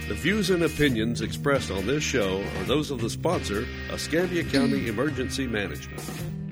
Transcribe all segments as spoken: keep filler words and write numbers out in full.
The views and opinions expressed on this show are those of the sponsor, Escambia County Emergency Management.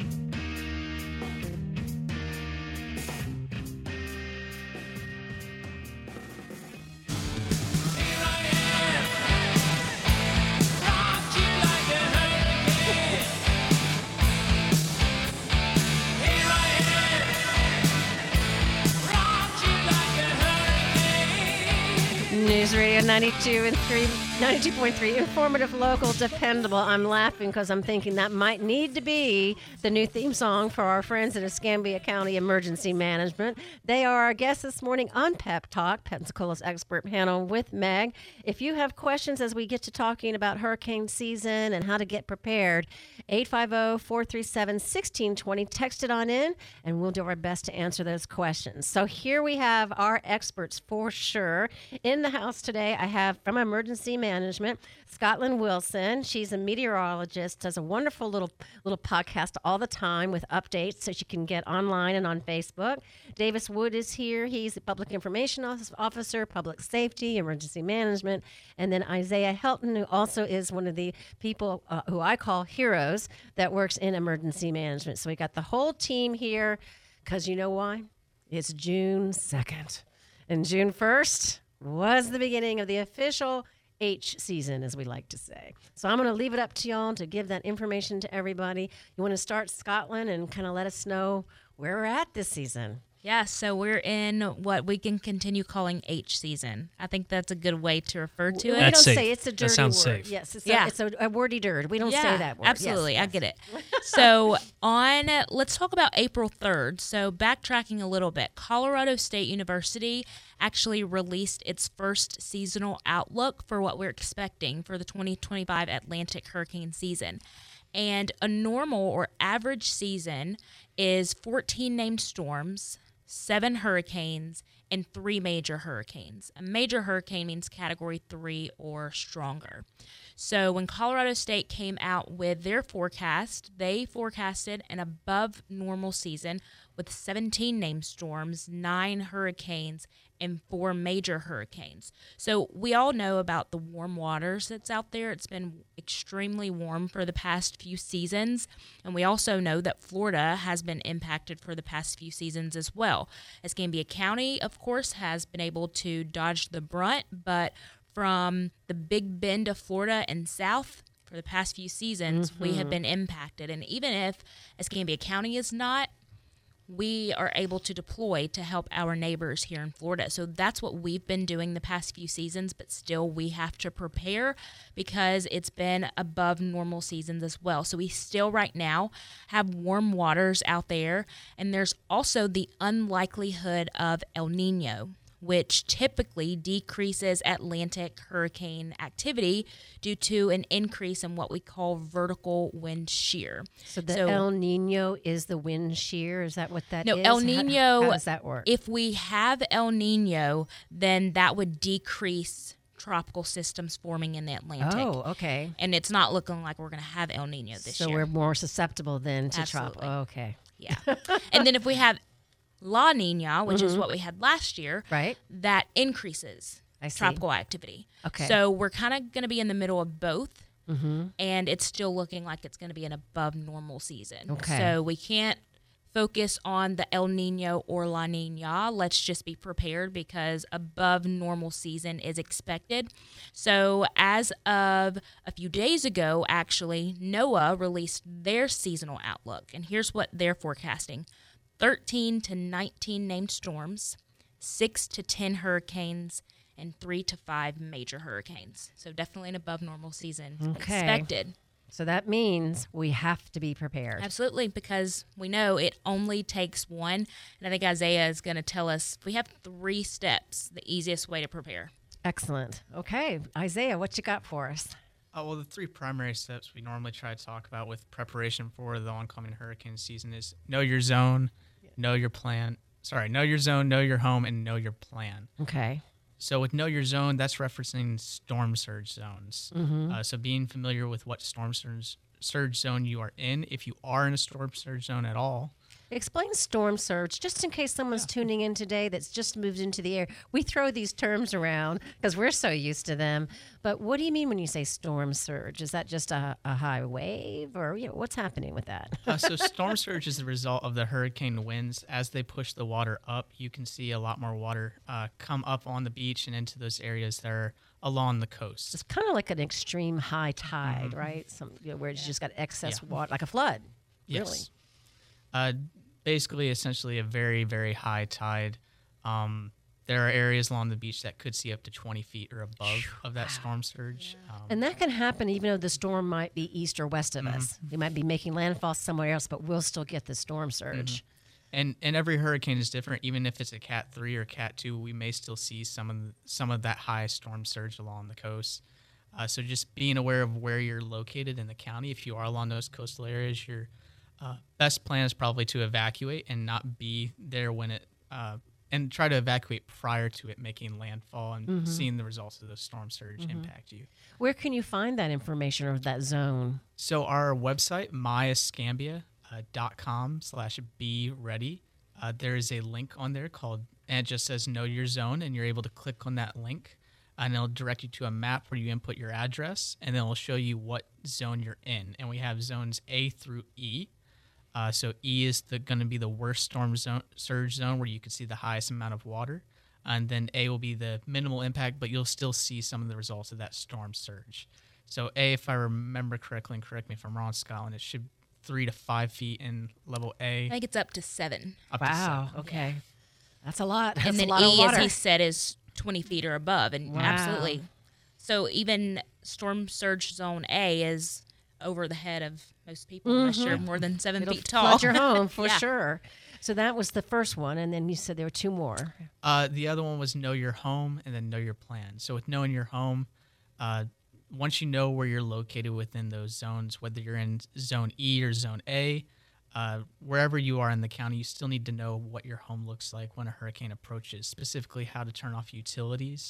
News Radio ninety-two and three, ninety-two point three, informative, local, dependable. I'm laughing because I'm thinking that might need to be the new theme song for our friends at Escambia County Emergency Management. They are our guests this morning on Pep Talk, Pensacola's expert panel with Meg. If you have questions as we get to talking about hurricane season and how to get prepared, eight five zero, four three seven, one six two zero, text it on in, and we'll do our best to answer those questions. So here we have our experts for sure. In the house today, I have from Emergency Management, Scotland Wilson. She's a meteorologist, does a wonderful little little podcast all the time with updates that you can get online and on Facebook. Davis Wood is here. He's a public information officer, public safety, emergency management. And then Isaiah Helton, who also is one of the people uh, who I call heroes that works in emergency management. So we got the whole team here because you know why? It's June second. And June first was the beginning of the official H season, as we like to say. So I'm going to leave it up to y'all to give that information to everybody. You want to start, Scotland, and kind of let us know where we're at this season. Yeah, so we're in what we can continue calling H season. I think that's a good way to refer to We it. don't That's safe. say it's a dirty That sounds word. safe. Yes, it's, Yeah. a, it's a, a wordy dirt. We don't yeah, say that word. Absolutely, Yes, I yes. get it. So on, let's talk about April third. So backtracking a little bit, Colorado State University actually released its first seasonal outlook for what we're expecting for the twenty twenty-five Atlantic hurricane season. And a normal or average season is fourteen named storms, seven hurricanes, and three major hurricanes. A major hurricane means category three or stronger. So when Colorado State came out with their forecast, they forecasted an above normal season with seventeen named storms, nine hurricanes, and four major hurricanes. So we all know about the warm waters that's out there. It's been extremely warm for the past few seasons. And we also know that Florida has been impacted for the past few seasons as well. Escambia County, of course, has been able to dodge the brunt, but from the Big Bend of Florida and south, for the past few seasons, mm-hmm. we have been impacted. And even if Escambia County is not, we are able to deploy to help our neighbors here in Florida. So that's what we've been doing the past few seasons, but still we have to prepare because it's been above normal seasons as well. So we still right now have warm waters out there, and there's also the unlikelihood of El Nino, which typically decreases Atlantic hurricane activity due to an increase in what we call vertical wind shear. So the So- El Nino is the wind shear? Is that what that No, is? El How- Nino, How, does that work? If we have El Nino, then that would decrease tropical systems forming in the Atlantic. Oh, okay. And it's not looking like we're going to have El Nino this so year. we're more susceptible then to tropical. Absolutely. Oh, okay. Yeah. And then if we have La Nina, which is what we had last year, Right. that increases I see. tropical activity. Okay. So we're kind of going to be in the middle of both. Mm-hmm. And it's still looking like it's going to be an above normal season. Okay. So we can't focus on the El Nino or La Nina. Let's just be prepared because above normal season is expected. So as of a few days ago, actually, NOAA released their seasonal outlook. And here's what they're forecasting. thirteen to nineteen named storms, six to ten hurricanes, and three to five major hurricanes. So definitely an above normal season Okay. expected. So that means we have to be prepared. Absolutely, because we know it only takes one. And I think Isaiah is going to tell us we have three steps, the easiest way to prepare. Excellent. Okay. Isaiah, what you got for us? Uh, well, the three primary steps we normally try to talk about with preparation for the oncoming hurricane season is know your zone, know your plan. Sorry, know your zone, know your home, and know your plan. Okay. So with know your zone, that's referencing storm surge zones. Mm-hmm. Uh, so being familiar with what storm surge, surge zone you are in, if you are in a storm surge zone at all, Explain storm surge, just in case someone's Yeah. tuning in today that's just moved into the air. We throw these terms around because we're so used to them. But what do you mean when you say storm surge? Is that just a, a high wave, or you know, what's happening with that? Uh, so storm surge is the result of the hurricane winds. As they push the water up, you can see a lot more water uh, come up on the beach and into those areas that are along the coast. It's kind of like an extreme high tide, right? Some you know, where it's just got excess Yeah. water, like a flood. Really. Yes. Uh, basically, essentially, a very, very high tide. Um, there are areas along the beach that could see up to twenty feet or above of that storm surge. Um, And that can happen even though the storm might be east or west of Mm-hmm. us. We might be making landfall somewhere else, but we'll still get the storm surge. and and every hurricane is different. Even if it's a Cat three or Cat two, we may still see some of the, some of that high storm surge along the coast. Uh, so just being aware of where you're located in the county. If you are along those coastal areas, your uh, best plan is probably to evacuate and not be there when it uh, and try to evacuate prior to it making landfall and seeing the results of the storm surge impact you. Where can you find that information or that zone? So our website, myescambia dot com slash be ready. Uh, there is a link on there called, and it just says know your zone, and you're able to click on that link, and it'll direct you to a map where you input your address, and then it'll show you what zone you're in. And we have zones A through E. Uh, so E is the, going to be the worst storm zone, surge zone, where you can see the highest amount of water. And then A will be the minimal impact, but you'll still see some of the results of that storm surge. So A, if I remember correctly, and correct me if I'm wrong, Scotland, it should three to five feet in level A. I think it's up to seven. Up to Wow. seven. Okay. That's a lot. That's and then a lot E, of water. as he said, is twenty feet or above. And Wow. absolutely. So even storm surge zone A is over the head of most people, unless you're more than 7 It'll feet tall. flood your home for Yeah. sure. So that was the first one, and then you said there were two more. Uh, the other one was know your home and then know your plan. So with knowing your home, uh, once you know where you're located within those zones, whether you're in zone E or zone A, uh, wherever you are in the county, you still need to know what your home looks like when a hurricane approaches, specifically how to turn off utilities.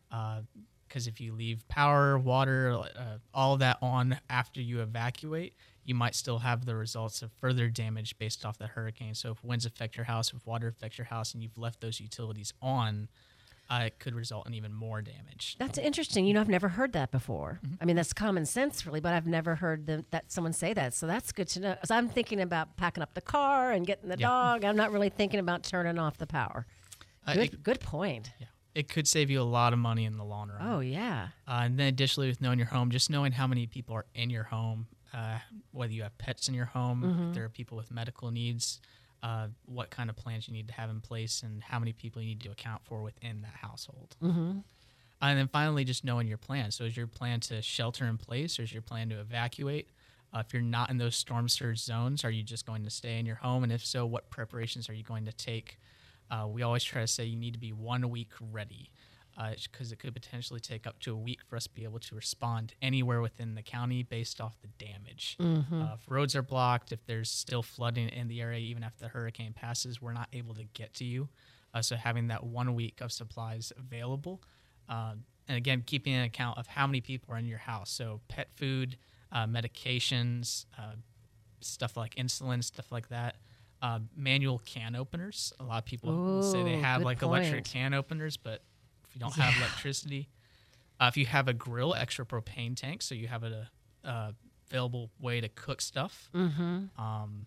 Because if you leave power, water, uh, all of that on after you evacuate, you might still have the results of further damage based off the hurricane. So if winds affect your house, if water affects your house, and you've left those utilities on, uh, it could result in even more damage. That's interesting. You know, I've never heard that before. Mm-hmm. I mean, that's common sense, really, but I've never heard the, that someone say that. So that's good to know. Because I'm thinking about packing up the car and getting the Yeah. dog. I'm not really thinking about turning off the power. Uh, Good, it, good point. yeah, it could save you a lot of money in the long run. Oh, yeah. Uh, and then additionally, with knowing your home, just knowing how many people are in your home, uh, whether you have pets in your home, Mm-hmm. if there are people with medical needs, uh, what kind of plans you need to have in place, and how many people you need to account for within that household. Mm-hmm. And then finally, just knowing your plan. So is your plan to shelter in place, or is your plan to evacuate? Uh, if you're not in those storm surge zones, are you just going to stay in your home? And if so, what preparations are you going to take? Uh, we always try to say you need to be one week ready, because it could potentially take up to a week for us to be able to respond anywhere within the county based off the damage. Uh, if roads are blocked, if there's still flooding in the area, even after the hurricane passes, we're not able to get to you. Uh, so having that one week of supplies available, uh, and again, keeping an account of how many people are in your house. So pet food, uh, medications, uh, stuff like insulin, stuff like that. Uh, manual can openers. A lot of people say they Ooh, have good like electric point. can openers, but if you don't have electricity, uh, if you have a grill, extra propane tank, so you have a uh, available way to cook stuff. Mm-hmm. Um,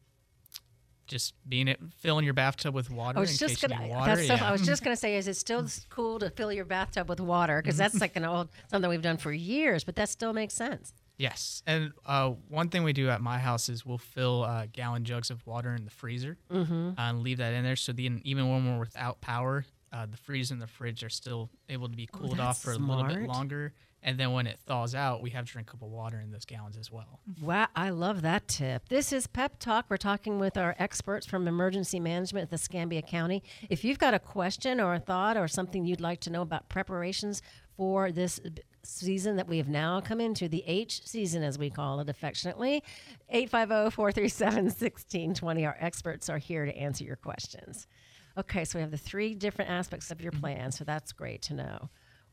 just being it, filling your bathtub with water I in was just case you gonna. need water. That's so, yeah. I was just gonna say, is it still cool to fill your bathtub with water? Because that's like an old something we've done for years, but that still makes sense. Yes, and uh, one thing we do at my house is we'll fill uh, gallon jugs of water in the freezer mm-hmm. and leave that in there. So the, even when we're without power, uh, the freezer and the fridge are still able to be cooled off that's for a little bit smart. longer. And then when it thaws out, we have drinkable water in those gallons as well. Wow, I love that tip. This is Pep Talk. We're talking with our experts from emergency management at the Escambia County. If you've got a question or a thought or something you'd like to know about preparations for this b- season that we have now come into, the H season as we call it affectionately, eight five zero, four three seven, one six two zero. Our experts are here to answer your questions. Okay, so we have the three different aspects of your plan, so that's great to know.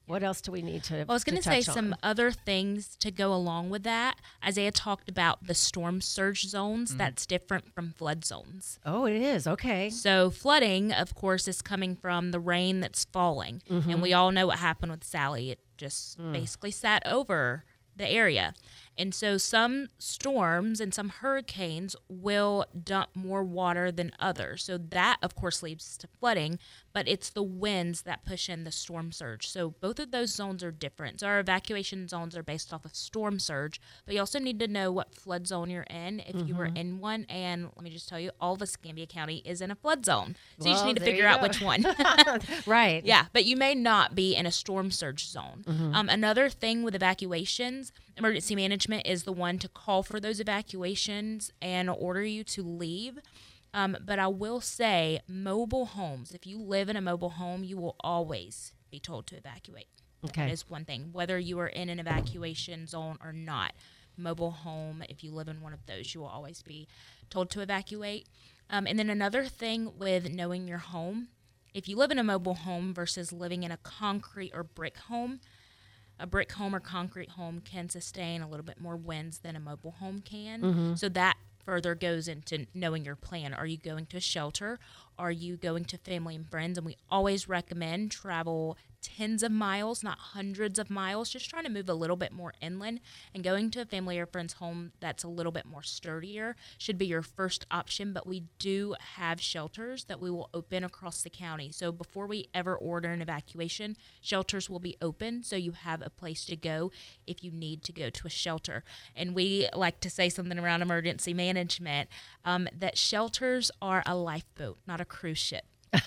What else do we need to? Well, I was going to say some other things to go along with that. Isaiah talked about the storm surge zones. Mm-hmm. That's different from flood zones. Oh, it is. Okay. So flooding, of course, is coming from the rain that's falling. Mm-hmm. And we all know what happened with Sally. It just mm. basically sat over the area. And so some storms and some hurricanes will dump more water than others. So that, of course, leads to flooding, but it's the winds that push in the storm surge. So both of those zones are different. So our evacuation zones are based off of storm surge, but you also need to know what flood zone you're in if mm-hmm. you were in one. And let me just tell you, all of Escambia County is in a flood zone. So well, you just need to figure out which one. Right. Yeah, but you may not be in a storm surge zone. Mm-hmm. Um, another thing with evacuations, emergency management is the one to call for those evacuations and order you to leave. Um, but I will say mobile homes, if you live in a mobile home, you will always be told to evacuate. Okay. That is one thing, whether you are in an evacuation zone or not. Mobile home, if you live in one of those, you will always be told to evacuate. Um, and then another thing with knowing your home, if you live in a mobile home versus living in a concrete or brick home, a brick home or concrete home can sustain a little bit more winds than a mobile home can. Mm-hmm. So that further goes into knowing your plan. Are you going to a shelter? Are you going to family and friends? And we always recommend travel tens of miles, not hundreds of miles, just trying to move a little bit more inland. And going to a family or friend's home that's a little bit more sturdier should be your first option. But we do have shelters that we will open across the county. So before we ever order an evacuation, shelters will be open so you have a place to go if you need to go to a shelter. And we like to say something around emergency management, um, that shelters are a lifeboat, not a cruise ship.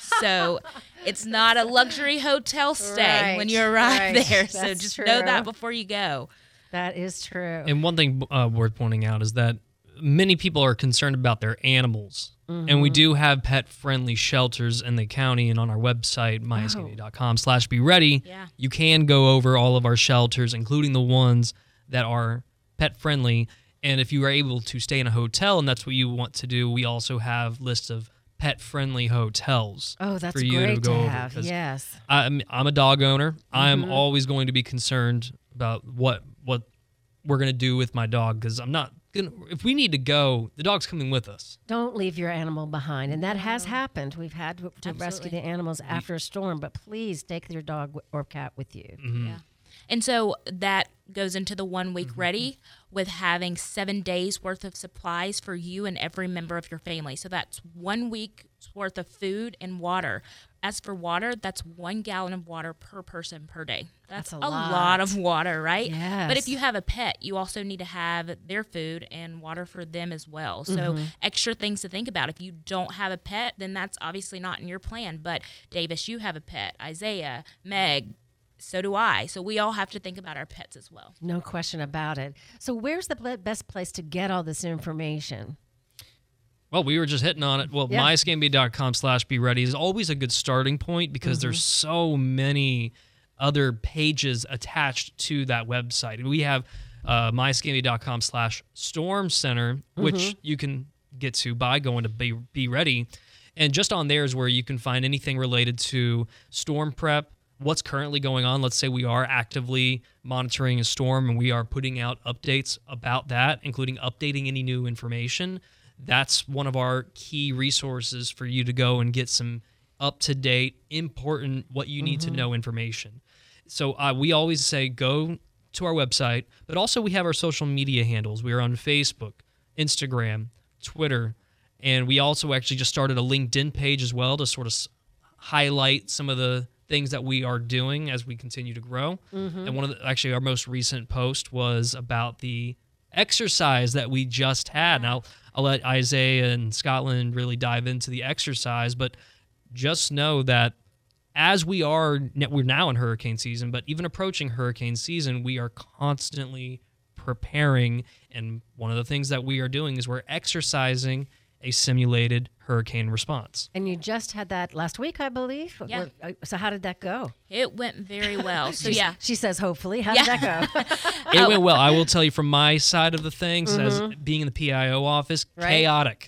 So it's not a luxury hotel stay right, when you arrive right. there. That's So just true. know that before you go. That is true. And one thing uh, worth pointing out is that many people are concerned about their animals. Mm-hmm. And we do have pet-friendly shelters in the county, and on our website, my escambia dot com slash be ready, Yeah. you can go over all of our shelters, including the ones that are pet-friendly. And if you are able to stay in a hotel and that's what you want to do, we also have lists of pet-friendly hotels. Oh, that's for you great to, go to over, have. Yes. I'm, I'm a dog owner. Mm-hmm. I'm always going to be concerned about what what we're going to do with my dog, because I'm not gonna, if we need to go, the dog's coming with us. Don't leave your animal behind. And that has happened. We've had to, to Absolutely. rescue the animals after a storm, but please take your dog or cat with you. Mm-hmm. Yeah. And so that goes into the one week mm-hmm. ready with having seven days worth of supplies for you and every member of your family. So that's one week's worth of food and water. As for water, that's one gallon of water per person per day. That's, That's a a lot. lot of water, right? Yes. But if you have a pet, you also need to have their food and water for them as well. So Mm-hmm. extra things to think about. If you don't have a pet, then that's obviously not in your plan. But Davis, you have a pet. Isaiah, Meg, so do I. So we all have to think about our pets as well. No question about it. So where's the ble- best place to get all this information? Well, we were just hitting on it. Well, Yeah. my escambia dot com slash be ready is always a good starting point, because Mm-hmm. there's so many other pages attached to that website. We have uh, my escambia dot com slash storm center, which Mm-hmm. you can get to by going to be, be ready. And just on there is where you can find anything related to storm prep, what's currently going on. Let's say we are actively monitoring a storm and we are putting out updates about that, including updating any new information. That's one of our key resources for you to go and get some up-to-date, important, what you need Mm-hmm. to know information. So uh, we always say go to our website, but also we have our social media handles. We are on Facebook, Instagram, Twitter, and we also actually just started a LinkedIn page as well to sort of s- highlight some of the things that we are doing as we continue to grow. Mm-hmm. And one of the, actually our most recent post was about the exercise that we just had. Now, I'll let Isaiah and Scotland really dive into the exercise, but just know that as we are, we're now in hurricane season, but even approaching hurricane season, we are constantly preparing. And one of the things that we are doing is we're exercising a simulated hurricane response. And you just had that last week, I believe. Yeah. What- uh, So how did that go? It went very well. So yeah. She says, hopefully. How Yeah. did that go? It went well. I will tell you from my side of the things, as being in the P I O office, Right. chaotic.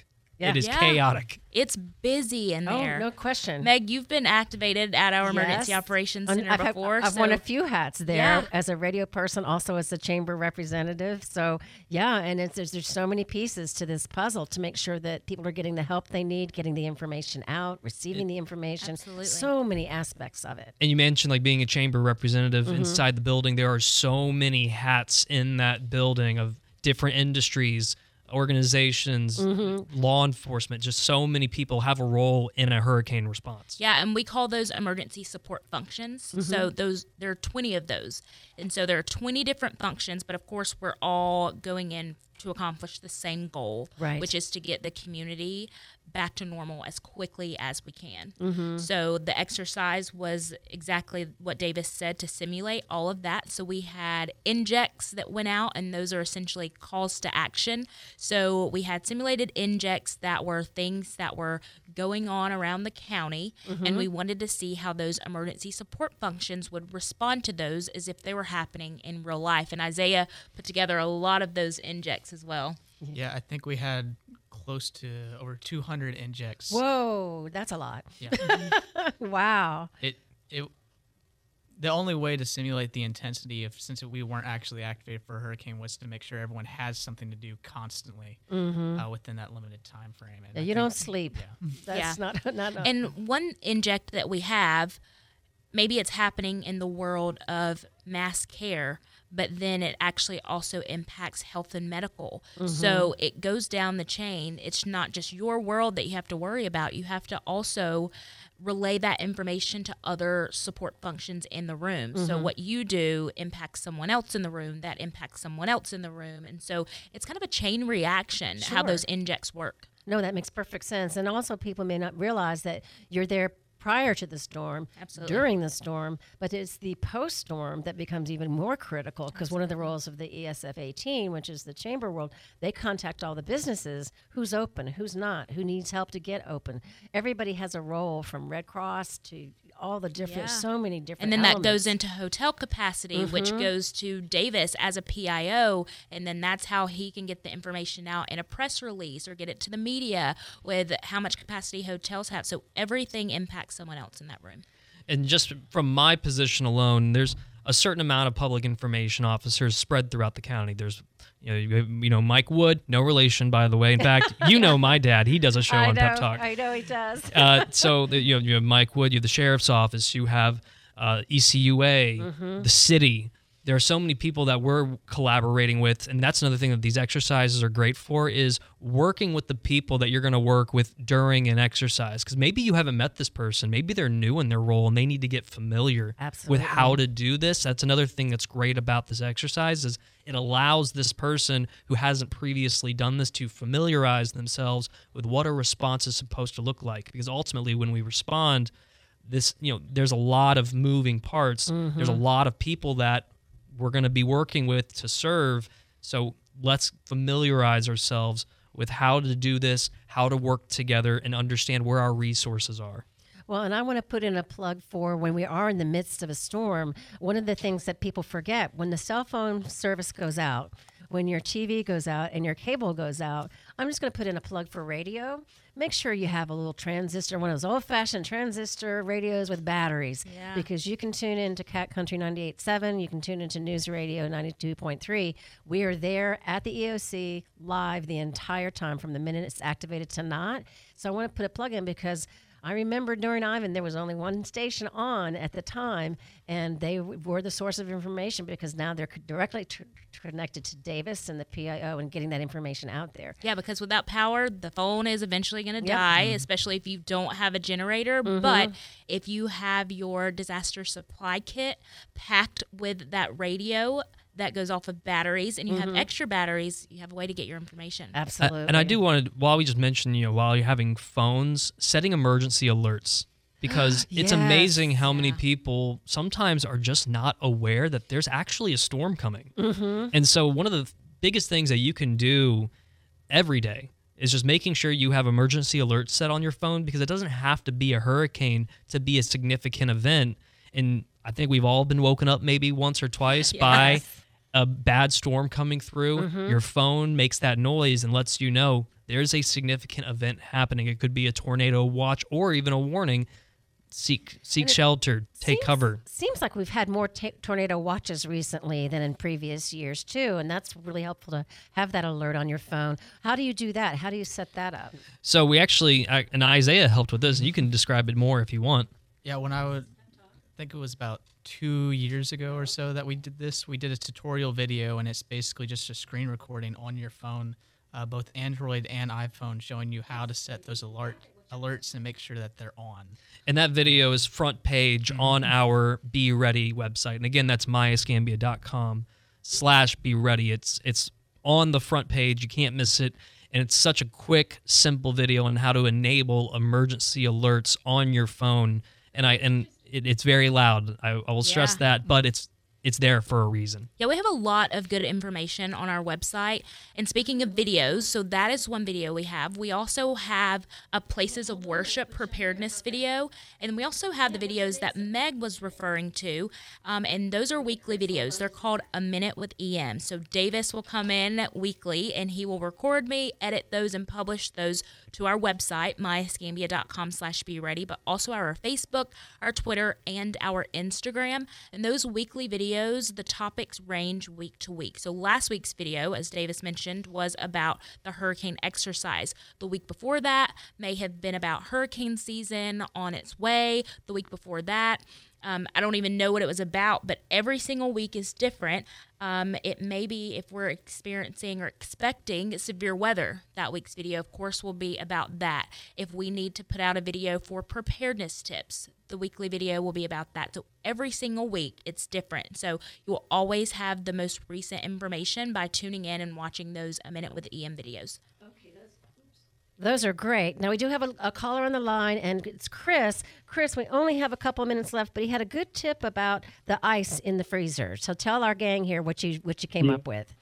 Yeah. It is Yeah. chaotic. It's busy in Oh, there. no question. Meg, you've been activated at our emergency Yes. operations And center I've, had- before. I've so worn a few hats there Yeah. as a radio person, also as a chamber representative. So yeah, and it's there's, there's so many pieces to this puzzle to make sure that people are getting the help they need, getting the information out, receiving the information. Absolutely. So many aspects of it. And you mentioned like being a chamber representative Mm-hmm. inside the building. There are so many hats in that building of different industries, organizations, Mm-hmm. law enforcement. Just so many people have a role in a hurricane response. Yeah, and we call those emergency support functions. Mm-hmm. So those there are twenty of those. And so there are twenty different functions, but of course we're all going in to accomplish the same goal, Right. which is to get the community back to normal as quickly as we can. Mm-hmm. So the exercise was exactly what Davis said, to simulate all of that. So we had injects that went out, and those are essentially calls to action. So we had simulated injects that were things that were going on around the county, and we wanted to see how those emergency support functions would respond to those as if they were happening in real life. And Isaiah put together a lot of those injects as well. Yeah, I think we had close to over two hundred injects. Whoa, that's a lot. Yeah. Wow. it it the only way to simulate the intensity of, since we weren't actually activated for a hurricane, was to make sure everyone has something to do constantly uh, within that limited time frame. And Mm-hmm. Yeah, I you think- don't sleep. Yeah. That's Yeah. not not. A, And one inject that we have, maybe it's happening in the world of mass care, but then it actually also impacts health and medical. So it goes down the chain. It's not just your world that you have to worry about. You have to also relay that information to other support functions in the room. So what you do impacts someone else in the room, that impacts someone else in the room. And so it's kind of a chain reaction how Sure. those injects work. No, that makes perfect sense. And also, people may not realize that you're there prior to the storm, Absolutely. during the storm, but it's the post-storm that becomes even more critical, because one of the roles of the E S F eighteen, which is the chamber world, they contact all the businesses, who's open, who's not, who needs help to get open. Everybody has a role, from Red Cross to all the different, Yeah. so many different And then that goes elements. into hotel capacity, which Mm-hmm. goes to Davis as a P I O. And then that's how he can get the information out in a press release or get it to the media with how much capacity hotels have. So everything impacts someone else in that room. And just from my position alone, there's a certain amount of public information officers spread throughout the county. There's, you know, you, you know, Mike Wood, no relation, by the way. In fact, you know my dad. He does a show I on know, Pep Talk. I know he does. uh, so the, you, have, you have Mike Wood, you have the sheriff's office, you have uh, E C U A, Mm-hmm. the city. There are so many people that we're collaborating with, and that's another thing that these exercises are great for, is working with the people that you're going to work with during an exercise. Because maybe you haven't met this person, maybe they're new in their role, and they need to get familiar Absolutely. with how to do this. That's another thing that's great about this exercise, is it allows this person who hasn't previously done this to familiarize themselves with what a response is supposed to look like. Because ultimately, when we respond, this, you know, there's a lot of moving parts. There's a lot of people that we're going to be working with to serve. So let's familiarize ourselves with how to do this, how to work together, and understand where our resources are. Well, and I want to put in a plug for when we are in the midst of a storm. One of the things that people forget, when the cell phone service goes out, when your T V goes out and your cable goes out, I'm just going to put in a plug for radio. Make sure you have a little transistor, one of those old-fashioned transistor radios with batteries, Yeah. because you can tune into Cat Country ninety-eight point seven, you can tune into News Radio ninety-two point three. We are there at the E O C live the entire time, from the minute it's activated to not. So I want to put a plug in, because I remember during Ivan, there was only one station on at the time, and they w- were the source of information, because now they're c- directly tr- connected to Davis and the P I O and getting that information out there. Yeah, because without power, the phone is eventually going to Yep. die, especially if you don't have a generator. But if you have your disaster supply kit packed with that radio that goes off of batteries, and you have extra batteries, you have a way to get your information. Uh, Absolutely. and I do want to, while we just mentioned, you know, while you're having phones, setting emergency alerts, because it's Yes. amazing how many Yeah. people sometimes are just not aware that there's actually a storm coming. Mm-hmm. And so one of the biggest things that you can do every day is just making sure you have emergency alerts set on your phone, because it doesn't have to be a hurricane to be a significant event. And I think we've all been woken up maybe once or twice by Yes. a bad storm coming through. Your phone makes that noise and lets you know there's a significant event happening. It could be a tornado watch or even a warning. Seek seek shelter, take seems, cover. Seems like we've had more t- tornado watches recently than in previous years too, and that's really helpful to have that alert on your phone. How do you do that? How do you set that up? So we actually, I- and Isaiah helped with this. You can describe it more if you want. Yeah, when I would I think it was about two years ago or so that we did this. We did a tutorial video, and it's basically just a screen recording on your phone, uh, both Android and iPhone, showing you how to set those alert alerts and make sure that they're on. And that video is front page Mm-hmm. on our Be Ready website. And again, that's my escambia dot com slash Be Ready. It's it's on the front page. You can't miss it. And it's such a quick, simple video on how to enable emergency alerts on your phone. And I and it, it's very loud. I, I will stress Yeah. that, but it's it's there for a reason. Yeah, we have a lot of good information on our website. And speaking of videos, so that is one video we have. We also have a Places of Worship preparedness video. And we also have the videos that Meg was referring to. Um, and those are weekly videos. They're called A Minute with E M. So Davis will come in weekly and he will record me, edit those, and publish those to our website, my escambia dot com slash be ready, but also our Facebook, our Twitter, and our Instagram. And those weekly videos, the topics range week to week. So last week's video, as Davis mentioned, was about the hurricane exercise. The week before that may have been about hurricane season on its way. The week before that, Um, I don't even know what it was about, but every single week is different. Um, it may be if we're experiencing or expecting severe weather. That week's video, of course, will be about that. If we need to put out a video for preparedness tips, the weekly video will be about that. So every single week, it's different. So you will always have the most recent information by tuning in and watching those A Minute with E M videos. Those are great. Now, we do have a, a caller on the line, and it's Chris. Chris, we only have a couple of minutes left, but he had a good tip about the ice in the freezer. So tell our gang here what you what you came Yeah. up with.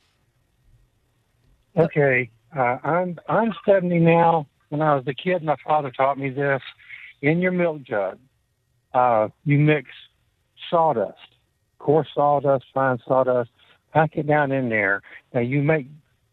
Okay, uh, I'm I'm seventy now. When I was a kid, my father taught me this. In your milk jug, uh, you mix sawdust, coarse sawdust, fine sawdust, pack it down in there. Now you make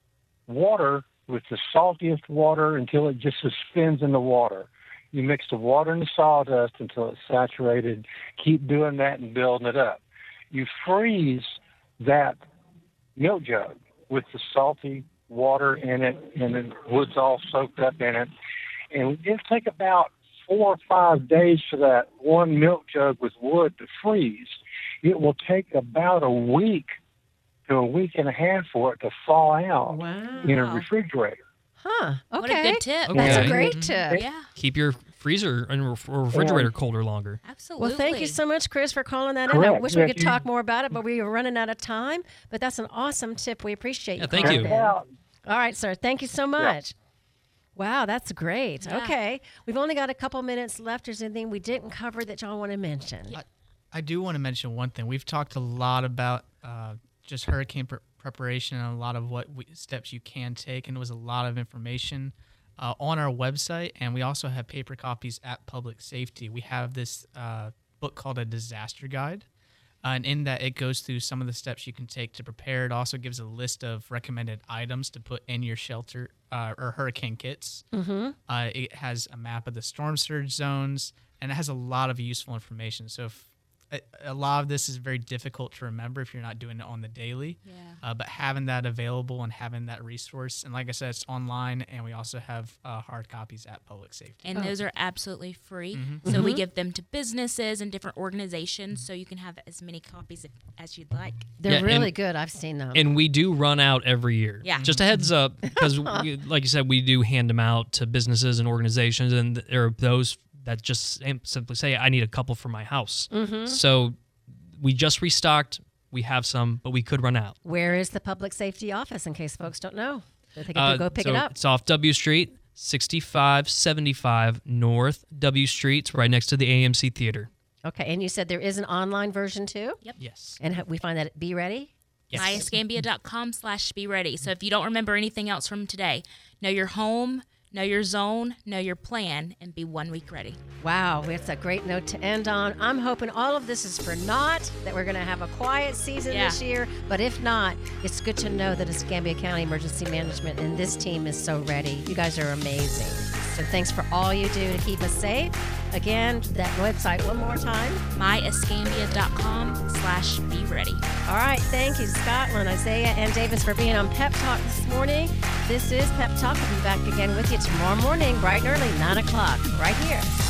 water with the saltiest water until it just suspends in the water. You mix the water and the sawdust until it's saturated. Keep doing that and building it up. You freeze that milk jug with the salty water in it, and the wood's all soaked up in it. And it'll take about four or five days for that one milk jug with wood to freeze. It will take about a week to a week and a half for it to thaw out Wow. in a refrigerator. Huh. Okay. What a good tip. Okay. That's a Okay. great tip. Yeah, Keep your freezer and ref- refrigerator colder longer. absolutely. Well, thank you so much, Chris, for calling that in. I Correct. wish we Yes, could you- talk more about it, but we are running out of time. But that's an awesome tip. We appreciate you. Yeah, thank calling you. in. Yeah. All right, sir. Thank you so much. Wow, that's great. Yeah. Okay. We've only got a couple minutes left. Is there anything we didn't cover that y'all want to mention? I, I do want to mention one thing. We've talked a lot about uh, just hurricane pre- preparation and a lot of what we, steps you can take, and it was a lot of information uh, on our website. And we also have paper copies at Public Safety. We have this uh, book called a disaster guide. Uh, and in that, it goes through some of the steps you can take to prepare. It also gives a list of recommended items to put in your shelter uh, or hurricane kits. Mm-hmm. Uh, it has a map of the storm surge zones, and it has a lot of useful information. So if a, a lot of this is very difficult to remember if you're not doing it on the daily. Yeah. Uh, but having that available and having that resource, and like I said, it's online, and we also have uh, hard copies at Public Safety. And those are absolutely free. Mm-hmm. So we give them to businesses and different organizations, so you can have as many copies if, as you'd like. They're Yeah, and- really good. I've seen them. And we do run out every year. Yeah. Just a heads up, because like you said, we do hand them out to businesses and organizations, and there are those that just sim- simply say, I need a couple for my house. Mm-hmm. So we just restocked. We have some, but we could run out. Where is the public safety office in case folks don't know? They can Uh, go pick so it up. It's off W Street, sixty-five seventy-five North W Street. It's right next to the A M C Theater. Okay. And you said there is an online version too? Yes. And ha- we find that at Be Ready? Yes. my escambia dot com slash be ready. So if you don't remember anything else from today, know your home, Know your zone, know your plan, and be one week ready. Wow, that's a great note to end on. I'm hoping all of this is for naught, that we're going to have a quiet season Yeah. this year. But if not, it's good to know that Escambia County Emergency Management and this team is so ready. You guys are amazing. So thanks for all you do to keep us safe. Again, that website one more time. myescambia.com slash be ready. All right, thank you, Scotland, Isaiah, and Davis for being on Pep Talk this morning. This is Pep Talk. We'll be back again with you tomorrow morning, bright and early, nine o'clock, right here.